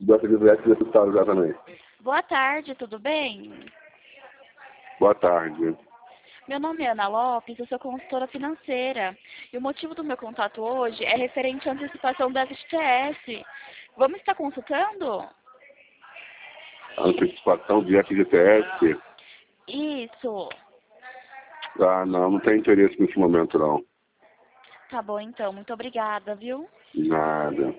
da Secretaria do Estado, exatamente. Boa tarde, tudo bem? Boa tarde. Meu nome é Ana Lopes, eu sou consultora financeira. E o motivo do meu contato hoje é referente à antecipação da FGTS. Vamos estar consultando? A antecipação de FGTS? Isso. Ah, não tem interesse nesse momento, não. Tá bom, então. Muito obrigada, viu? Nada.